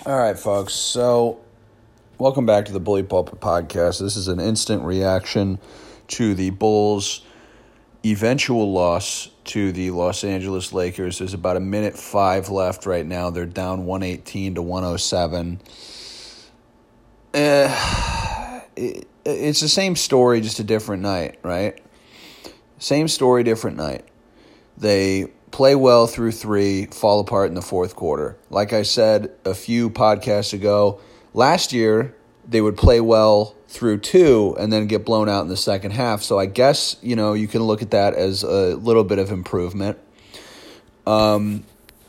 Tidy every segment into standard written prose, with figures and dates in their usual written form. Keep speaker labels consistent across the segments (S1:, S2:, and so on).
S1: All right, folks. So, welcome back to the Bully Pulpit Podcast. This is an instant reaction to the Bulls' eventual loss to the Los Angeles Lakers. There's about 1:05 left right now. They're down 118 to 107. It's the same story, just a different night, right? Same story, different night. They play well through three, fall apart in the fourth quarter. Like I said a few podcasts ago, last year they would play well through two and then get blown out in the second half. So I guess, you can look at that as a little bit of improvement. The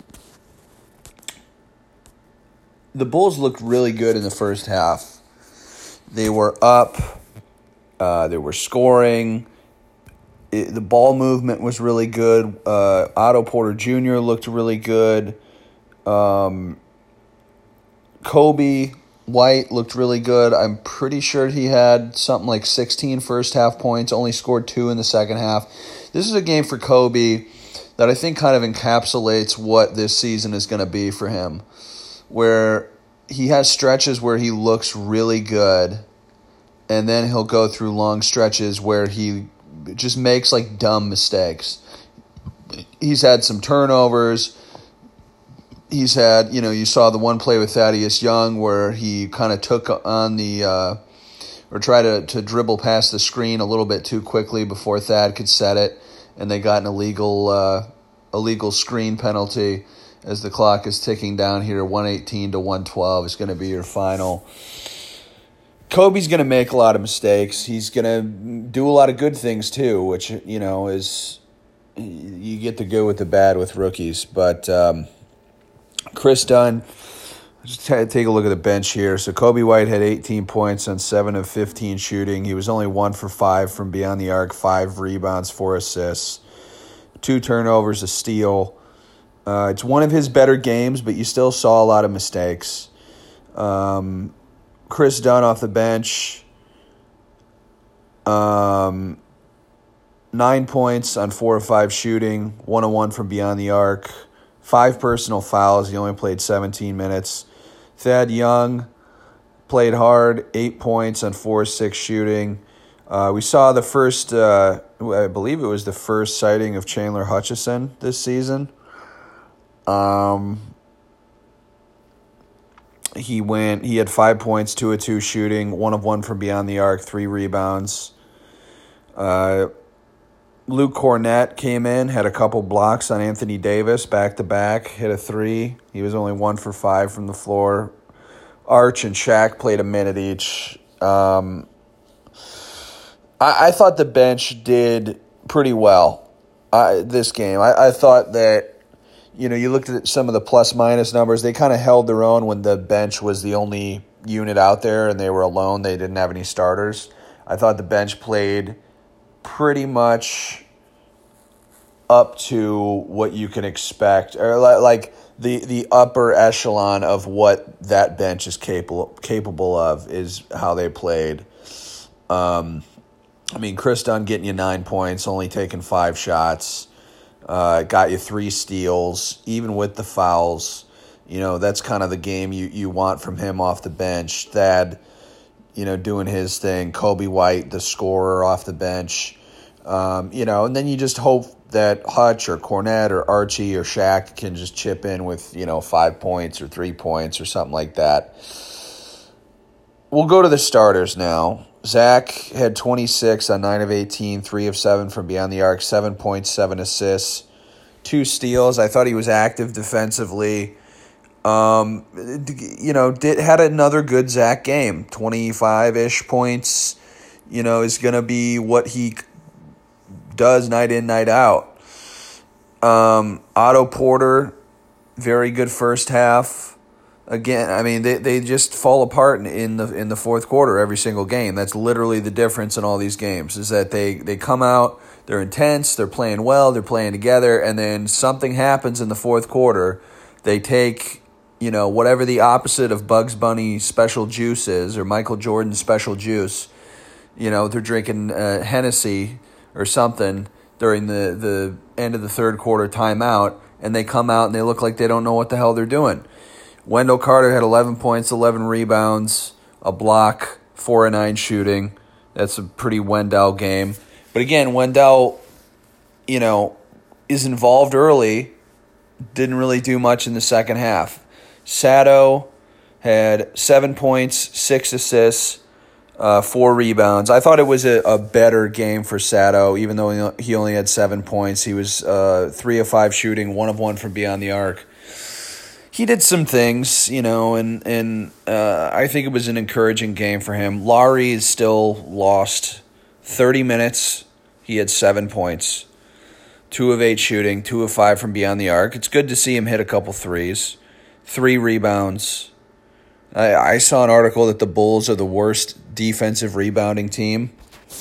S1: Bulls looked really good in the first half. They were up. They were scoring. The ball movement was really good. Otto Porter Jr. looked really good. Kobe White looked really good. I'm pretty sure he had something like 16 first half points, only scored 2 in the second half. This is a game for Kobe that I think kind of encapsulates what this season is going to be for him, where he has stretches where he looks really good, and then he'll go through long stretches where he just makes like dumb mistakes. He's had some turnovers. He's had, you saw the one play with Thaddeus Young where he kind of took on the, or tried to dribble past the screen a little bit too quickly before Thad could set it, and they got an illegal screen penalty as the clock is ticking down here. 118 to 112 is going to be your final. Kobe's going to make a lot of mistakes. He's going to do a lot of good things too, which, is you get the good with the bad with rookies. But Chris Dunn, just take a look at the bench here. So Kobe White had 18 points on 7 of 15 shooting. He was only 1 for 5 from beyond the arc, 5 rebounds, 4 assists, 2 turnovers, a steal. It's one of his better games, but you still saw a lot of mistakes. Chris Dunn off the bench, 9 points on 4 of 5 shooting, 1 of 1 from beyond the arc, 5 personal fouls. He only played 17 minutes. Thad Young played hard, 8 points on 4 of 6 shooting. We saw the first, I believe it was the first sighting of Chandler Hutchison this season. He had 5 points, 2 of 2 shooting, 1 of 1 from beyond the arc, 3 rebounds. Luke Cornett came in, had a couple blocks on Anthony Davis, back-to-back, hit a 3. He was only 1 for 5 from the floor. Arch and Shaq played a minute each. I thought the bench did pretty well this game. I thought that, you looked at some of the plus-minus numbers. They kind of held their own when the bench was the only unit out there and they were alone. They didn't have any starters. I thought the bench played pretty much up to what you can expect, or like the upper echelon of what that bench is capable of is how they played. Chris Dunn getting you 9 points, only taking 5 shots. Got you 3 steals, even with the fouls. That's kind of the game you want from him off the bench. Thad, doing his thing. Kobe White, the scorer off the bench. And then you just hope that Hutch or Cornett or Archie or Shaq can just chip in with, 5 points or 3 points or something like that. We'll go to the starters now. Zach had 26 on 9 of 18, 3 of 7 from beyond the arc, 7 points, 7 assists, 2 steals. I thought he was active defensively. Had another good Zach game, 25-ish points. Is going to be what he does night in, night out. Otto Porter, very good first half. Again, they just fall apart in the fourth quarter every single game. That's literally the difference in all these games, is that they come out, they're intense, they're playing well, they're playing together, and then something happens in the fourth quarter. They take, whatever the opposite of Bugs Bunny special juice is, or Michael Jordan special juice. They're drinking Hennessy or something during the end of the third quarter timeout, and they come out and they look like they don't know what the hell they're doing. Wendell Carter had 11 points, 11 rebounds, a block, 4 of 9 shooting. That's a pretty Wendell game. But again, Wendell, is involved early, didn't really do much in the second half. Sato had 7 points, 6 assists, 4 rebounds. I thought it was a better game for Sato, even though he only had 7 points. He was 3 of 5 shooting, 1 of 1 from beyond the arc. He did some things, and I think it was an encouraging game for him. Lowry is still lost. 30 minutes, he had 7 points, 2 of 8 shooting, 2 of 5 from beyond the arc. It's good to see him hit a couple threes, 3 rebounds. I saw an article that the Bulls are the worst defensive rebounding team.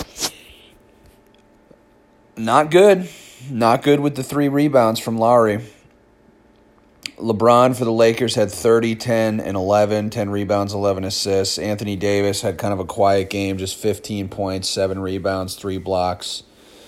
S1: Not good. Not good with the 3 rebounds from Lowry. LeBron for the Lakers had 30, 10, and 11, 10 rebounds, 11 assists. Anthony Davis had kind of a quiet game, just 15 points, 7 rebounds, 3 blocks.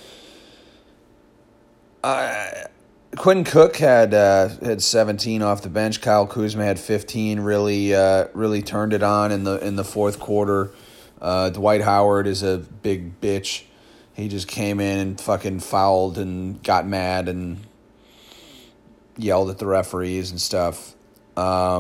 S1: Quentin Cook had 17 off the bench. Kyle Kuzma had 15. Really turned it on in the fourth quarter. Dwight Howard is a big bitch. He just came in and fucking fouled and got mad and yelled at the referees and stuff. I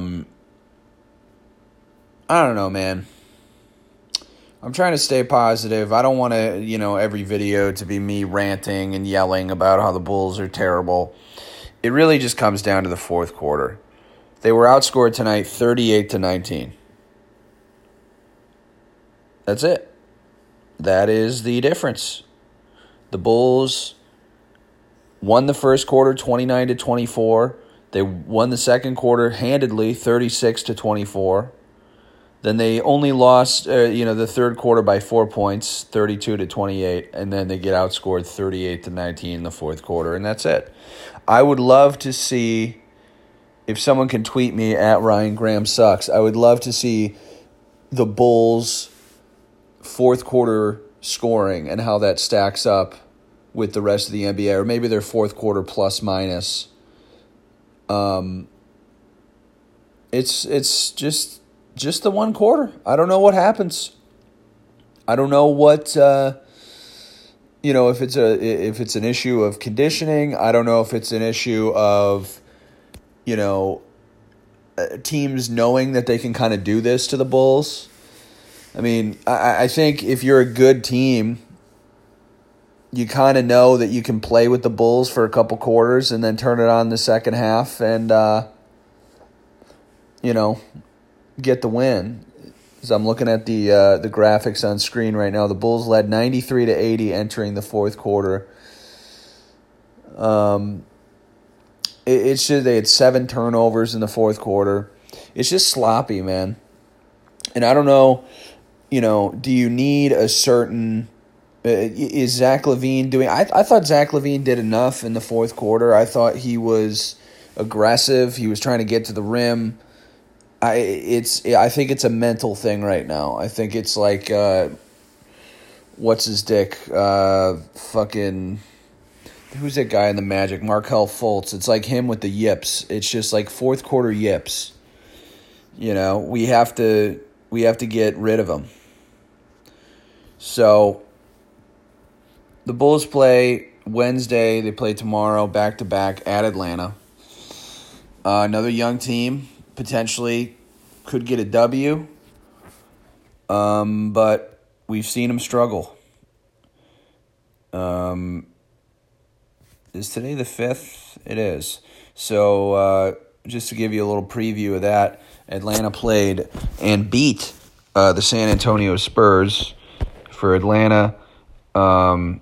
S1: don't know, man. I'm trying to stay positive. I don't want to, every video to be me ranting and yelling about how the Bulls are terrible. It really just comes down to the fourth quarter. They were outscored tonight 38-19. That's it. That is the difference. The Bulls won the first quarter 29-24. They won the second quarter handedly 36-24. Then they only lost the third quarter by 4 points, 32-28, and then they get outscored 38-19 in the fourth quarter, and that's it. I would love to see, if someone can tweet me at Ryan Graham Sucks, I would love to see the Bulls' fourth quarter scoring and how that stacks up with the rest of the NBA, or maybe their fourth quarter plus minus. It's just the one quarter. I don't know what happens. I don't know what if it's an issue of conditioning. I don't know if it's an issue of teams knowing that they can kind of do this to the Bulls. I mean, I think if you're a good team, you kind of know that you can play with the Bulls for a couple quarters and then turn it on in the second half and get the win. As I'm looking at the graphics on screen right now, the Bulls led 93-80 entering the fourth quarter. It's just they had 7 turnovers in the fourth quarter. It's just sloppy, man. And I don't know, do you need a certain is Zach LaVine doing? I thought Zach LaVine did enough in the fourth quarter. I thought he was aggressive. He was trying to get to the rim. I think it's a mental thing right now. I think it's like what's his dick? Fucking who's that guy in the Magic? Markelle Fultz. It's like him with the yips. It's just like fourth quarter yips. We have to get rid of him. So the Bulls play Wednesday. They play tomorrow, back-to-back at Atlanta. Another young team, potentially could get a W, but we've seen them struggle. Is today the 5th? It is. So just to give you a little preview of that, Atlanta played and beat the San Antonio Spurs. For Atlanta, Trae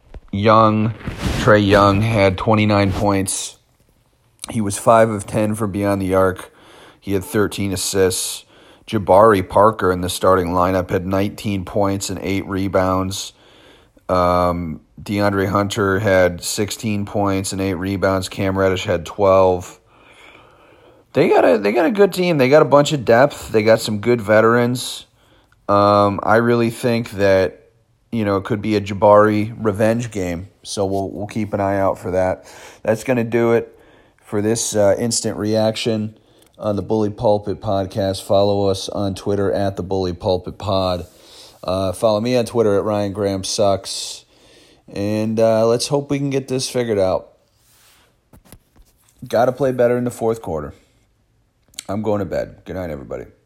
S1: Young had 29 points. He was 5 of 10 from beyond the arc. He had 13 assists. Jabari Parker in the starting lineup had 19 points and 8 rebounds. DeAndre Hunter had 16 points and 8 rebounds. Cam Reddish had 12. They got a good team. They got a bunch of depth. They got some good veterans. I really think that it could be a Jabari revenge game. So we'll keep an eye out for that. That's going to do it for this instant reaction. on the Bully Pulpit Podcast. Follow us on Twitter at the Bully Pulpit Pod. Follow me on Twitter at Ryan Graham Sucks. And let's hope we can get this figured out. Got to play better in the fourth quarter. I'm going to bed. Good night, everybody.